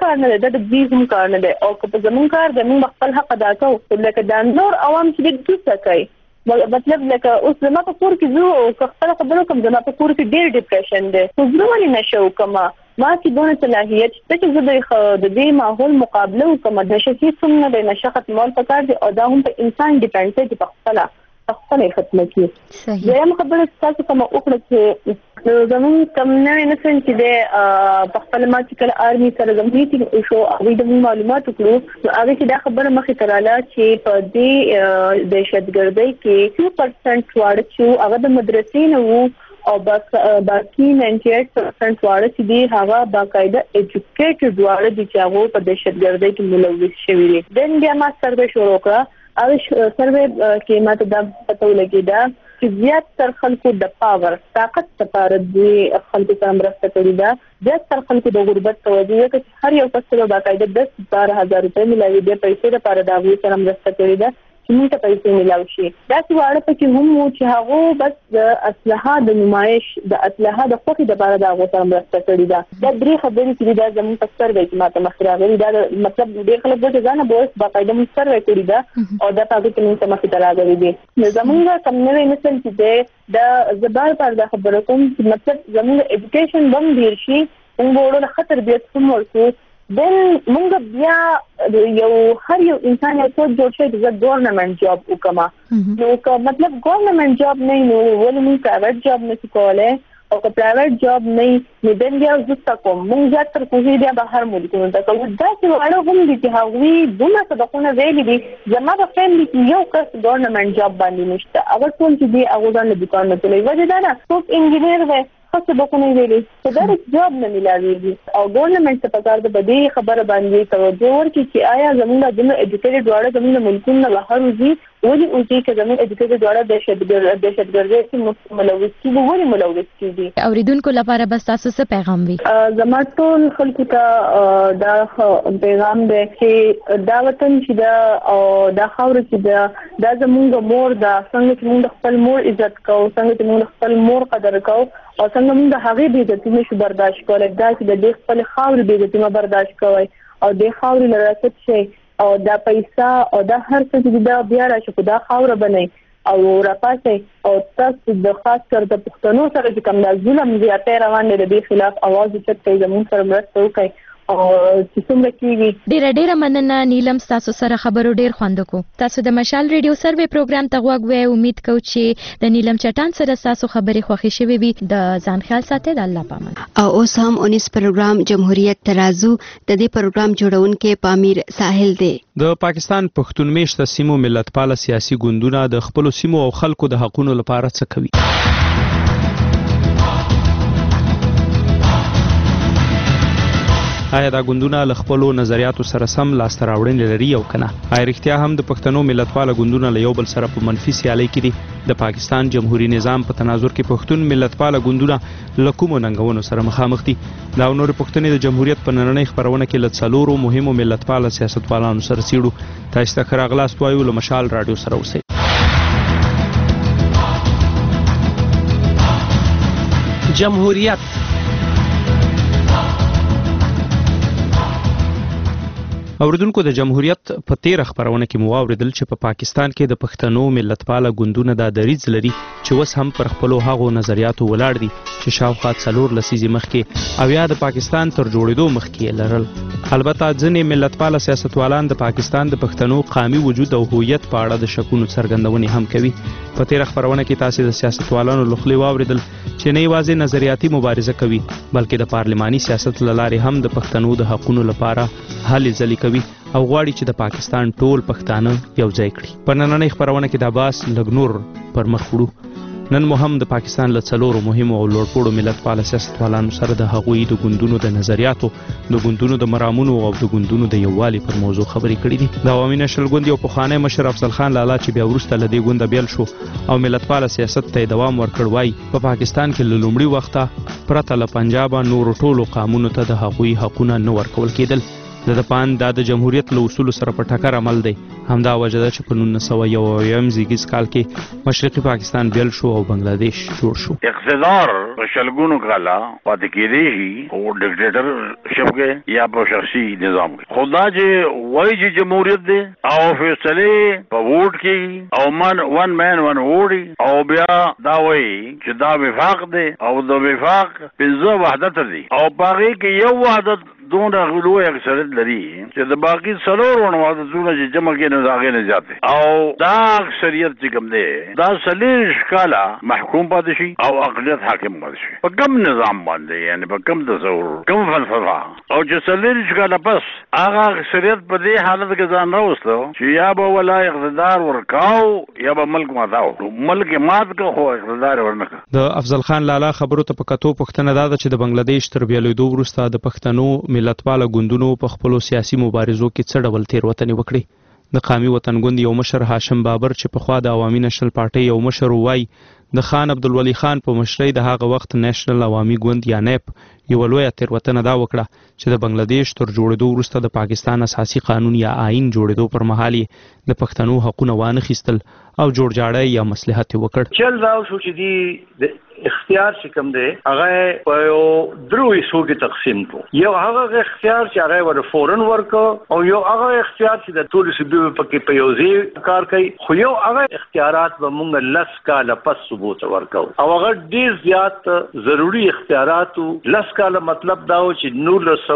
کار نه دی، د دوی هم کار نه دی. او که په زموږ کار دی موږ خپل حق ادا کوو. لکه دا نور عوام چې د دوی څه کوي، مطلب لکه اوس زما په کور کې زه او خپل خبرو کوم، زما په کور کې ډېر ډیپریشن دی، خو زه ولې نشو کومه ما چې دونه صلاحیت شته چې زه د دې ماحول مقابله وکړم. د نشه هیڅ هم نه دی، نشه ختمول پکار دی او دا هم په انسان ډیپینډ دی چې په خپله ختمه کړي. صحیح. دویم خبره تاسو کومه وکړه چې زموږ کم نوی نسل چې دی په خپله ما چې کله آرمي سره زموږ میټینګ وشو، هغوی د موږ معلومات وکړو، نو هغې کې دا خبره مخې ته راله چې په دې دهشتګردۍ کې 2% واړه چې هغه د مدرسې نه وو او باقي 98% واړه چې دي هغه باقاعده ایجوکیټډ واړه دي چې هغه په دهشتګردۍ کې ملوث شوي دي. دن بیا ما سروې شروع کړه. هغه سروې کې ماته دا پته ولګېده چې زیاتره خلکو د پاور طاقت لپاره د خلکو سره مرسته کړې ده، زیاتره خلکو د غربت توجه وکړه چې هر یو کس ته باقاعده 10,000 روپۍ ملاوي دي، پیسې لپاره د هغوی سره مرسته کړې ده چې موږ ته پیسې ملاو شي. داسې واړه پکې هم وو چې هغو بس د اسلحه د نمایش د اسلحه د خوښې دپاره د هغو سره مرسته کړې ده. دا درې خبرې چې دي دا زموږ په سروې کې ماته مخکې راغلي، دا مطلب ډېر خلک وایي چې ځانه به اوس باقاعده موږ سروې کړې ده او دا په هغې کې موږ ته مخکې ته راغلي دي. نو زموږ کم نوی نسل چې دی دا زه بار دا خبره کوم چې مطلب زموږ ایجوکیشن به هم ډېر شي، موږ به وړو له ښه تربیت هم ورکړو. دن مونږ بیا یو هر یو انسان یو څه جوړ شي چې ګورنمنت جاب وکما. نو که مطلب ګورنمنت جاب نه نو ولې موږ پرایویټ جاب نشو کولای، او که پرایویټ جاب نه نو دن بیا زه کوم موږ زیاتره کوشش بیا بهر ملکونو ته کوو. داسې واړه هم دي چې هغوی دومره صدقونه ویلي دي. زما په فیملي کې یو کس ګورنمنت جاب باندې نشته، هغه ټول چې دي هغه ځان له دوکان نه چلوي. وجه دا ده څوک انجینر دی خاصه بکونه ویلي چې ډایرکټ جاب نه ملاويږي، او ګورنمنت ته پکار د بدی خبره باندې توجه ورکړي چې آیا زموږ د ایجوکیټډ واړه زموږ ملکونه بهر وځي ولې اوسې چې زموږ ایجوکیټډ واړه دهشتګردۍ کې ملوث کیږي، ولې ملوث کیږي. اوریدونکو لپاره بس تاسو څه پیغام وي؟ زما ټول خلکو ته دا پیغام دی چې دا وطن چې دا او دا خاور چې دا زموږ مور دا څنګه چې موږ خپل مور عزت کوو، څنګه چې موږ خپل مور قدر کوو، او څنګه موږ د هغې بې عزتي نشو برداشت کولی، دا چې د دې خپلې خاورې بې عزتي مه برداشت کوئ او دې خاورې له راست شئ او دا پیسه او دا هر څه چې دا بیا راشي خو دا خاوره بنئ او راپاسئ. او تاسو د خاص کر د پښتنو سره چې کوم دا ظلم زیاتی روان دی د دې خلاف اواز اوچت کړئ، زموږ سره مرسته وکړئ او چې څومره کېږي. ډیره مننه نیلم، تاسو سره خبرو ډیر خوند وکړو. تاسو د مشال ریډیو سروې پروګرام ته غوږ وئ. امید کوم چې د نیلم چټان سره تاسو خبرې خوښې شوې وي. د ځان خیال ساتئ، د الله پامان. او اوس هم 19 پروګرام جمهوریت ترازو د دې پروګرام جوړونکي پامیر ساحل دی. د پاکستان پښتون میشته سیمو ملتپاله سیاسي ګوندونه د خپل سیمو او خلکو د حقوقو لپاره څه کوي؟ آیا دا ګوندونه له خپلو نظریاتو سره سم لاسته راوړنې لري او کنه؟ آیا رښتیا هم د پښتنو ملتپاله ګوندونه له یو بل سره په منفي سیالۍ کې دي؟ د پاکستان جمهوریت نظام په تناظر کې پښتون ملتپاله ګوندونه له کومو ننګونو سره مخامخ دي؟ دا او نورې پوښتنې د جمهوریت په نننۍ خپرونه کې له څلورو مهمو ملتپاله سیاستوالانو سره څېړو. تاسو ته ښه راغلاست وایو. له مشال راډیو سره اوسئ. جمهوریت اوریدونکو، د جمهوریت په تیره خبرونه کې مو واوریدل چې په پاکستان کې د پښتنو ملتپاله ګوندونه دا دریځ لري چې اوس هم پر خپلو هغو نظریاتو ولاړ دي چې شاوخوا 4 لسیزې مخکې او یا د پاکستان تر جوړېدو مخکې یې لرل. البته ځینې ملتپاله سیاستوالان د پاکستان د پښتنو قومي وجود او هویت په اړه د شکونو څرګندونې هم کوي. په تیره خبرونه کې تاسو د سیاستوالانو له خولې واوریدل چې نه یوازې نظریاتي مبارزه کوي بلکې د پارلماني سیاست له لارې هم د پښتنو د حقوقو لپاره هلې ځلې کوي او غواړي چې د پاکستان ټول پښتانه یو ځای کړي. په نننۍ خبرونه کې دا باس لږ نور پر مخ وړو. نن مو هم د پاکستان له 4 مهمو او لوړپوړو ملتپاله سیاستوالانو سره د هغوی د ګوندونو د نظریاتو، د ګوندونو د مرامونو او د ګوندونو د یووالي پر موضوع خبرې کړې دي. د عوامي نشل ګوند یو پخوانی مشر افضل خان لالا چې بیا وروسته له دې ګونده بیل شو او ملتپاله سیاست ته دوام ورکړ، وایي په پاکستان کې له لومړي وخته پرته له پنجابه نورو ټولو قومونو ته د هغوی حقونه نه ورکول کېدل. د پان د جمهوریت له اصول سره په ټکر عمل دی. همدا وجه ده چې په 1991 زیږیز کال کې مشرقي پاکستان بیل شو او بنگلاديش جوړ شو. اقتدار په شلګونو کاله پاتې کېدی او ډیکټیټر شپ کې یا په شخصي نظام کې خدا چې وایي چې جمهوریت دی او فیصله په ووټ کې او ون مین ون ووټ او بیا دا وایي چې دا وفاق دی او د وفاق پنځه وحدت دی او باقي کې یو وحدت دون غلو اکثریت لري چې د باقي څلور وحدتونه چې جمع کې نه داغه نه ځاته او دا اکثریت چې کوم دی دا سلیش کاله محکوم پاتې شي او اقلیت حاکم پاتې شي په کوم نظام باندې یعنی په کوم تصور کوم فلسفه او چې سلیش کاله پس هغه اکثریت په دې حالت کې ځان راوستو چې یا به ولا اقتدار ورکاو یا به ملک ماتاو ملک مات کو خو اقتدار ورنکړه. د افضل خان لالا خبرو ته په کتو پښتنه دا چې د بنگلاديش تر بیلېدو وروسته د پښتنو ملتپاله ګوندونو په خپلو سیاسي مبارزو کې څه ډول تېروتنې وکړې. د قامي وطن ګوند یو مشر هاشم بابر چې پخوا د عوامي نشل پارټۍ یو مشر وای د خان عبدالولي خان په مشرۍ د هغه وخت نېشنل عوامي ګوند یا نیپ یو لویه تېروتنه دا وکړه چې د بنگلاديش تر جوړېدو وروسته د پاکستان اساسي قانون یا آئین جوړېدو پر مهال د پښتنو حقونه وانخیستل او جوړجاړی یا مصلحت وکړ. چل راو شو چې دی اختیار چې کوم دی هغه په یو درو حصو کې تقسیم کو. یو هغه اختیار چې هغه ور فورن ورکو او یو هغه اختیار چې د ټول صوبې په په یو ځای کار کوي خو یو هغه اختیارات به مونږ لس کاله پس ثبوت ورکو او هغه ډیر زیات ضروری اختیارات لس کاله مطلب دا و چې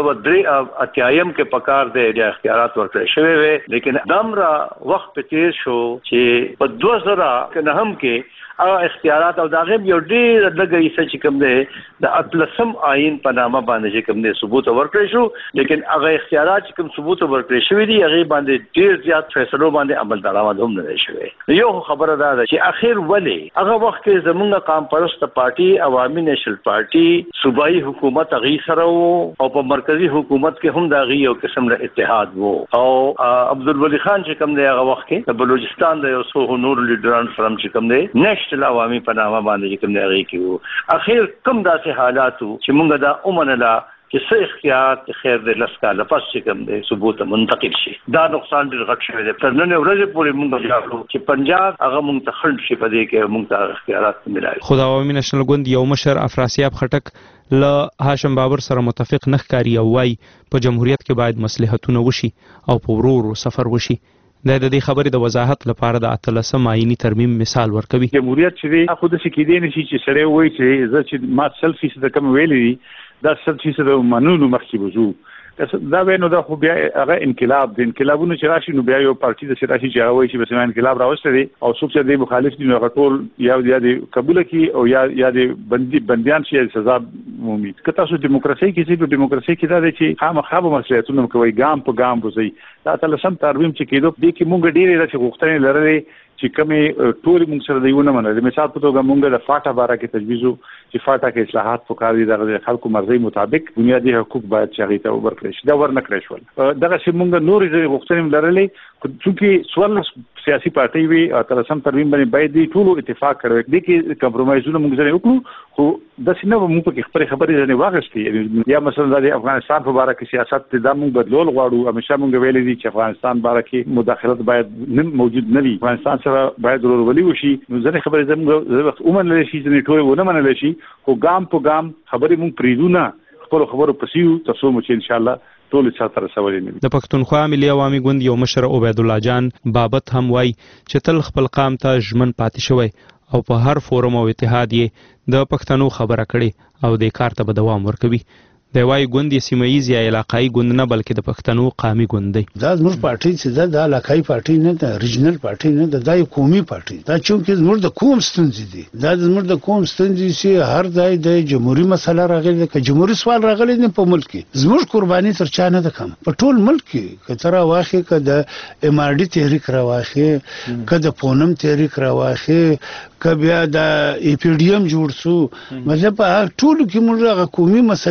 1983 کې پکار دی د اختیارات ورکړل شوی وي لیکن دمرا وخت په تیر شو چې په 2009 کې هغه اختیارات او داغه یو ډیر لږه حصہ چې کوم دی د اطلسم آئین په نامه باندې چې کوم دی ثبوت ورکړی شو لیکن هغه اختیارات چې کوم ثبوت ورکړی شوی دی هغه باندې ډیر زیات فیصلو باندې عمل درآمد هم نه شوی. یو خبره ده چې اخر ولی هغه وخت کې زمونږ قوم پرست پارټي عوامي نشل پارټي صوبایي حکومت هغه سره او په مرکزی حکومت کې هم داغه یو قسم له اتحاد وو او عبدالولي خان چې کوم دی هغه وخت کې د بلوچستان د یو څو نور لیډران فرم چې کوم دی نشل عوامي په نامه باندې کوم دی هغه کې وو. اخر کوم داسې حالاتو چې مونږ دا اومنلا چې څه اختیار خیر د لسکاله پس چې کوم دی ثبوت منتقل شي دا نقصان ډیر غټ شوی دی. تر نن ورځې پورې مونږ غواړو چې پنجاب هغه مونږ ته خلډ شي په دې کې مونږ ته اختیارات ملایي. خو د عوامي نشنل ګوند یو مشر افراسیاب خټک له هاشم بابر سره متفق نه ښکاري او وایي په جمهوریت کې باید مصلحتونه وشي او په ورو ورو سفر وشي. د دې خبرې د وضاحت لپاره د اتلسم آئینی ترمیم مثال ورکوي. جمهوریت چې خود سې کېدې نشي چې سره وایي چې زه چې ما سلفي د کوم ویلې دا سلفي د منونو مخکې وځو دا وینو دا خو بیا هغه انقلاب د انقلابونو چې راشي نو بیا یو پارټي د راشي چې هغه وایي چې بس انقلاب راوستي دي او څوک چې د مخالف دي نو ټول یا د قبول کی او یا د بنديان شي سزا مومي. که تاسو دیموکراسي کې چې دیموکراسي کې دا چې خامخا به مسؤلیتونه کوي ګام په ګام وځي دا تلسم ترمیم چې کېدو د کې مونږ ډېرې راځي غوښتنې لرلې چې کومې ټول موږ سره دیونه منل. مثال په توګه موږ د فاټا باره کې تجویزو چې فاټا کې اصلاحات پکار دي د خلکو مرزي مطابق بنیادي حقوق باید شغې ته ورکړي شي دا ورنکړي شول. دغه چې موږ نورې غوښتنې لرلې چې سوال سیاسي پارټي وي او تلسم ترمیم باندې باید دي ټول اتفاق کړو دي کې کمپرمایزونه موږ ځای وکړو خو د سینه موږ په خبرې خبرې نه واغستې یا مثلا د افغانستان په اړه کې سیاست د موږ بدلول غواړو همیشه موږ ویلي دي چې افغانستان باندې کې مداخلت باید موجود نه وي افغانستان سره باید ورولي وشي نو ځنې خبرې زموږ وخت ومنل شي ځنې ټول ونه منل شي خو ګام په ګام خبرې موږ پریدونه خپل خبرو پسیو تاسو مو چې ان شاء الله ټول څه تر سوالي نه. د پښتونخوا ملي عوامي ګوند یو مشر عبید الله جان بابت هم وای چې تل خپل قام ته ژمن پاتې شوی او په هر فورم او اتحاد یې د پښتنو خبره کړي او د کار ته به دوام ورکوي. د وای ګوند سیمایي یا علاقايي ګوند نه بلکې د پښتنو قامي ګوند دی. دا زموږ پارټي چې دا علاقايي پارټي نه ده ریجنل پارټي نه ده دا یو قومي پارټي دا چې زموږ د قوم ستونزې دي دا زموږ د قوم ستونزې چې هر ځای د جمهوریت مسله راغلي ده که جمهوریت سوال راغلی نه په ملک کې زموږ قرباني تر چا نه ده کم په ټول ملک کې که تر واخې که د ام آر ډي تحریک راواخې که د پونم تحریک راواخې که بیا د ای پی ډي ایم جوړ سو مطلب په ټولو کې موږ هغه قومي مسلې چې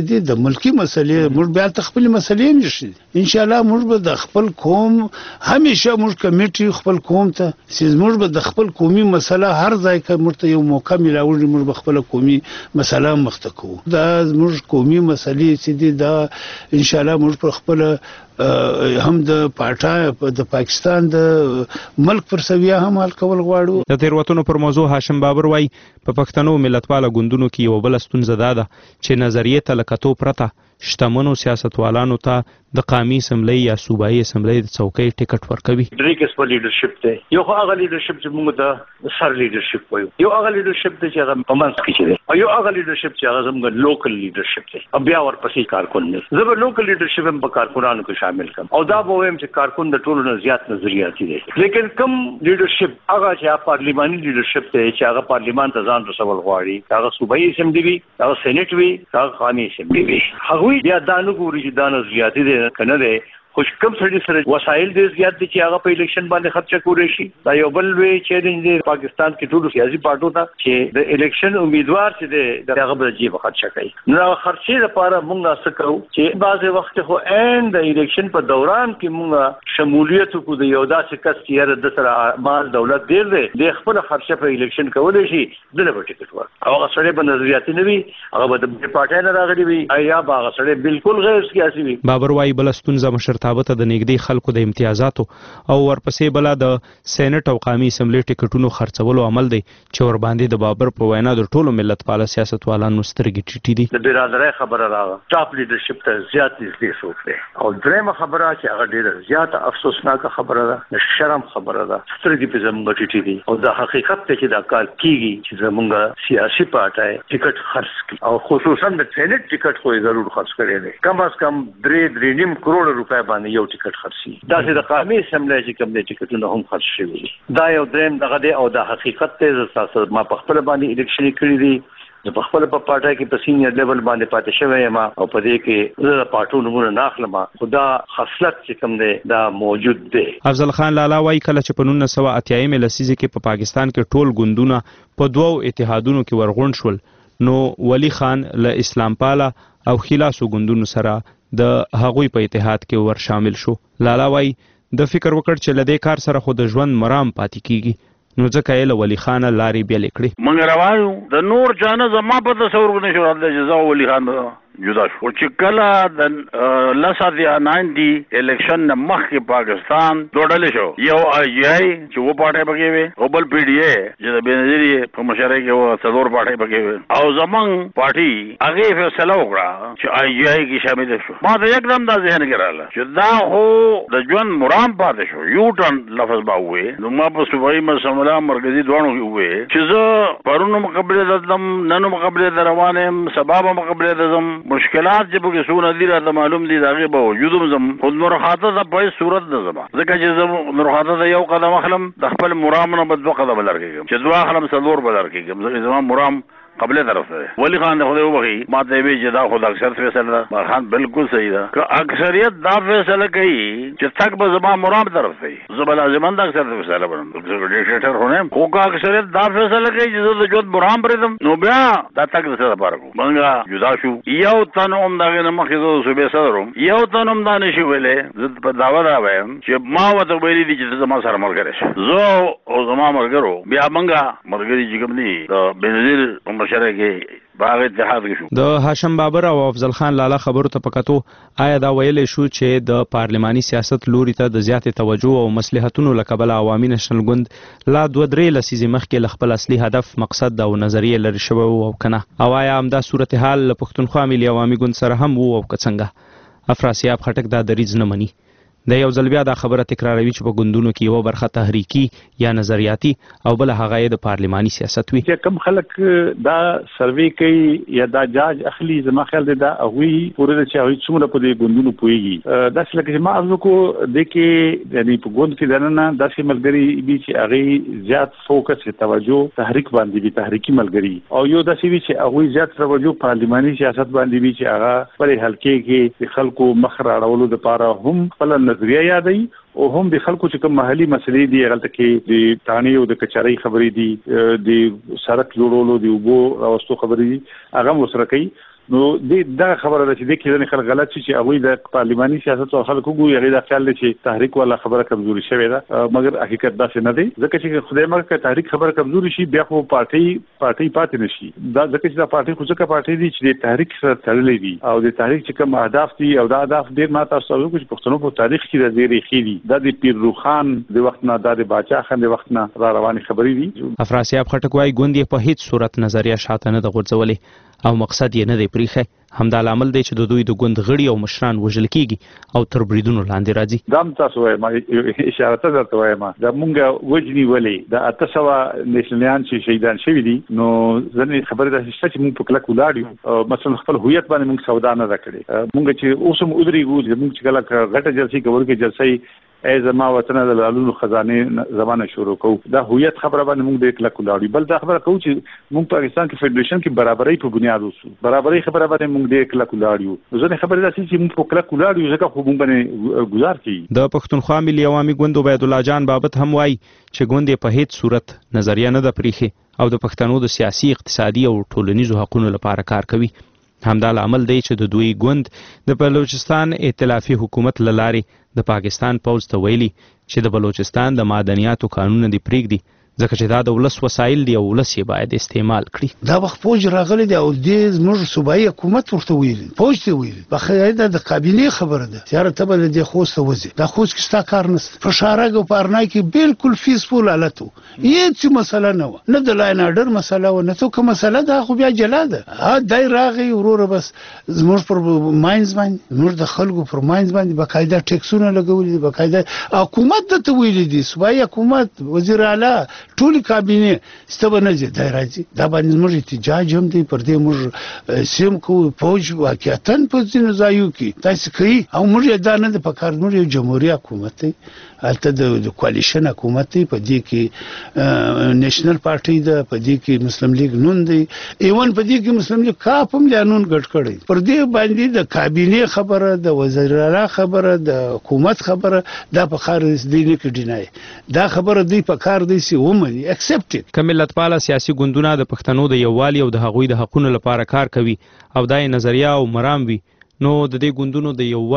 چې د ملکی مسلې موږ بیا خپل مسلې نشي ان شاء الله موږ به د خپل قوم همیشه موږ کمیټي خپل قوم ته چې موږ به د خپل قومي مسله هر ځای کې مرته یو موقع ملاوي موږ به خپل قومي مسله مخته کوو دا موږ قومي مسلې چې دي دا ان شاء الله موږ په خپل هم د پاکستان د ملک پر سویه هم حل کول غواړو. د تیروتنو پر موضوع هاشم بابر وای په پښتنو ملتپاله ګوندونو کې یو بل ستونزه ده چې نظریه ته لکتو پرته شتمنو سیاستوالانو ته د قومي اسمبلی یا صوبایي اسمبلی د څوکۍ ټیکټ ورکوي. درې قسمه لیډرشپ دی. یو هغه لیډرشپ چې موږ د سر لیډرشپ وایو، یو هغه لیډرشپ دی چې هغه په منځ کې دی، او یو هغه لیډرشپ چې هغه زموږ لوکل لیډرشپ دی. او بیا ورپسې کارکون دی. زه به لوکل لیډرشپ هم په کارکونانو کې شامل کړم او دا به وایم چې کارکون د ټولو نه زیات نظریاتي دی. لیکن کم لیډرشپ هغه چې پارلیماني لیډرشپ دی چې هغه پارلیمان ته ځان رسول غواړي، هغه صوبایي اسمبلی وي، هغه سېنات وي، هغه قومي اسمبلی وي، هغه بیا دا نه ګوري چې دا نظریاتي دی کنه دی. خوش کم سړي سره وسایل ډېر زیات دي چې هغه په الیکشن باندې خرچه کولی شي. دا یو بل وی چیلنج دی پاکستان کې ټولو سیاسي پارټو ته چې د الیکشن امیدوار چې دی هغه به جیب خرچه کوي. نو هغه خرچې لپاره موږ څه کوو چې بعضې وخت خو عین د الیکشن په دوران کې موږ شمولیت وکړو د یو داسې کس چې یاره د سره مال دولت ډېر دی د خپله خرچه په الیکشن کولی شي دله به ټکټ ورکړي. او هغه سړی به نظریاتي نه وي، هغه به د پارټۍ نه راغلی وي، یا به هغه سړی بالکل غیر سیاسي وي. بابر وایي بله ستونزه مشرتابه ته د نږدې خلکو د امتیازاتو او ورپسې بله د سېنات او قومي اسمبلی ټکټونو خرڅولو عمل دی چې ورباندې د بابر په وینا د ټولو ملتپاله سیاستوالانو سترګې ټیټې دي. د برادرۍ خبره راغله، ټاپ لیډرشپ ته زیات نږدې څوک دی. او درېیمه خبره چې هغه ډېره زیاته افسوسناکه خبره ده، د شرم خبره ده، سترګې پې زموږ ټیټې دي. او دا حقیقت دی چې دا کار کېږي چې زموږ سیاسي پارټۍ ټکټ خرڅ کړي، او خصوصا د سېنات ټکټ خو یې ضرور خرڅ کړی دی. کم از کم 3.5 کروڑ روپۍ باندې یو ټکټ خرڅي. دا چې د قومي اسمبلی چې کوم دی ټکټونه هم خرڅ شوي دي. دا یو درېیم دغه دی او دا حقیقت دی. زه تاسو ما په خپله باندې الیکشنې کړي دي، زه په خپله په پارټۍ کې په سینیر لیول باندې پاتې شوی یم او په دې کې زه د پارټو نومونه نه اخلم، خو دا خصلت چې کوم دی دا موجود دی. افضل خان لالا وایي کله چې په 1980 لسیزې کې په پاکستان کې ټول ګوندونه په دوو اتحادونو کې ورغونډ شول نو ولی خان له اسلام پاله او خلاصو ګوندونو سره د هغوی په اتحاد کې ور شامل شو. لالا وایي د فکر وکړ چې له دې کار سره خو د ژوند مرام پاتې کیږي، نو ځکه یې له ولی خانه لارې بیلې کړې. موږ روان یو د نور چانه زما په تصور کې نشو راتلی چې زه ولی خان جدا شو. چې کله د لسات یا 90 الیکشن نه مخکې پاکستان دوه ډلې شو، یو آی چې و پارټۍ پکې وې او بل پی ډي اے چې د بېنظیر په مشرۍ کې و څلور پارټۍ پکې وې، او زمونږ پارټي هغې فیصله وکړه چې آی کې شامل شو. ما ته یکدم دا ذهن کې راغله چې دا خو د ژوند مرام پاتې شو. یو ټرن لفظ به ووایې نو ما په صوبایي مسله مرکزي دواړو کې ووایې چې زه پرون مقابلې ته ځم، نن مقابلې ته روان یم، سبا به مقابلې ته ځم. مشکلات چې پکې څونه دي راته معلوم دي، د هغې باوجود هم ځم، خو نورخاته ته په هېڅ صورت نه ځم، ځکه چې زه نورخاته ته یو قدم اخلم د خپل مرام نه به 2 قدمه لر کېږم، چې 2 اخلم 4 به لر کېږم، ځکه زما مرام قبله طرف ته. ولی خان د خدای وبخي ما ته وی چې دا خو د اکثر فیصله ده. برخان بالکل صحیح ده که اکثریت دا فیصله کوي چې تک به زما مرام طرف ته زه به لازمان د اکثر فیصله بنم، زه ډیکټیټر هونم، خو که اکثریت دا فیصله کوي چې زه د ژوند مرام پرېږدم نو بیا دا تک د څه لپاره کوو. موږ جدا شو. یو تن هم د هغې نه مخکې زه د صوبې صدر وم، یو تن هم دا نشي ویلی. زه په دعوه دا وایم چې ما ورته ویلي دي چې ته زما سره ملګری شې، زه او زما ملګرو بیا موږ ملګري چې کوم دي د بېنظیر په مشرۍ کې باغ اتحاد کې شو. د هاشم بابر او افضل خان لالا خبرو ته پکتو آیا دا ویلې شو چې د پارلماني سیاست لوري ته د زیاتې توجه او مصلحتونو له کبله عوامي نشنل ګوند لا 2-3 لسیزې مخکې له خپل اصلي هدف مقصد او نظریه لرې شوی او کنه، او آیا همدا صورتحال له پښتونخوا ملي عوامي ګوند سره هم و او که څنګه؟ افراسیاب خټک دا دریځ نه مني. د یو ځل بیا دا خبره تکراروي چې په ګوندونو کې یوه برخه تحریکي یا نظریاتي او بله هغه یې د پارلماني سیاست وي. چې کوم خلک دا سروې کوي یا دا جاج اخلي، زما خیال دی دا هغوی پورې ده چې هغوی څومره په دې ګوندونو پوهېږي. داسې لکه چې ما عرض وکړو دې کې یعنې په ګوند کې دننه داسې ملګري وي چې هغې زیات فوکس توجه تحریک باندې وي، تحریکي ملګري، او یو داسې وي چې هغوی زیات توجه پارلماني سیاست باندې وي چې هغه خپلې حلقې کې د خلکو مخ راړولو دپاره هم خپله نظریه یادوي او هم د خلکو چې کوم محلي مسلې دي هغلته کې د تانې او د کچارۍ خبرې دي، د سړک جوړولو د اوبو راوستو خبرې دي، هغه هم ورسره کوي. نو دا خبره ده چې د کې خلک غلط چې هغه د پارلماني سیاست او خلکو ګوري هغه د خیال چې تحریک ولا خبره کمزوري شوی ده مګر حقیقت دا څه نه دی ځکه چې خدای مرګ تحریک خبره کمزوري شي بیا خو پارټي پاتې نشي دا ځکه چې دا پارټي خو ځکه پارټي دي چې د تحریک سره تړلې دي او د تحریک چې کوم اهداف دي او دا اهداف ډیر ماته تاسو چې پښتنو په تاریخ کې د ډېرې خېدي د پیرو خان د وخت نه د باچا خان د وخت نه را روانې خبرې دي افراسیاب خټک وايي ګوند په هیڅ صورت نظریه شاته نه د غورځولې او مقصد یې نه دی پریخه همدا لامل دی چې د دوی د ګوند غړي او مشران وژل کیږي او تر بریدونو لاندې راځي دا تاسو وایم اشاره ته درته وایم دا مونږ وجنی ولې د 800 نېشنلیان چې شهیدان شوي دي نو ځنې خبره ده چې مونږ په کلک ولاړ مثلا خپل هویت باندې مونږ سودا نه کړې مونږ چې اوس هم ودرېږو مونږ چې کله غټه جلسې کوو کې جلسې ای زما وطن د لالونو خزانه زمانه شروع کوو دا هویت خبره باندې موږ د کلک ولاړو بل دا خبره کوو چې موږ پاکستان کې فدریشن کې برابرۍ په بنیاد اوسو برابرۍ خبره باندې موږ د کلک ولاړو ځنه خبره ده چې موږ په کلک ولاړو ځکه خو موږ باندې گزار کی د پښتونخوا ملي عوامي ګوند عبید الله جان بابت هم وایي چې ګوند په هیڅ صورت نظریه نه ده پریخي او د پښتنو د سیاسي اقتصادي او ټولنیزو حقوقو لپاره کار کوي همدا عمل دی چې د دوی ګوند د بلوچستان ائتلافي حکومت لارې د پاکستان پوځ ته ویلي چې د بلوچستان د معدنیاتو قانون دی پریږدي ځکه چې دا د ولس وسایل دی او ولس یې باید استعمال کړي دا وخت فوج راغلی دی او د زموږ صوبایي حکومت ورته ویلي فوج ته ویلي په خیاده د کابینې خبره ده تیار ته بل د خوست وځي دا خوست کې ستا کار نشته په شارګ او پارنای کې بالکل فیسفول حالتو هیڅ مسله نه و نه د لاین اډر مسله و نه څه مسله ده خو بیا جلا ده دای راغی وروره بس زموږ پر ماینز باندې نور د خلکو پر ماینز باندې بقاعده ټیکسونه لګولي بقاعده حکومت ته ویلي دي صوبایي حکومت وزیر اعلی ټول کابینه ستبنه دي راځي دا باندې موږ احتجاج هم دی پر دې موږ سیم کو فوج واقعیتاً په ځینو ځایو کې تاسو کوي او موږ دا نه د پکار موږ یو جمهوریت حکومت دی البته د کوالیشن حکومت دی په دې کې نېشنل پارټي ده په دې کې مسلم لیگ نون دی ایون په دې کې مسلم لیگ کاپ هم قانون ګډ کړی پر دې باندې د کابینه خبره د وزیر اعلی خبره د حکومت خبره دا په خارج دی نه کې دینای دا خبره دی په کار دی سی ومني اکسپټ کملت پاله سیاسي ګوندونه د پښتنو د یووالي او د هغوی د حقوقو لپاره کار کوي او دای نظریه او مرام وي نو د دې ګوندونو د یو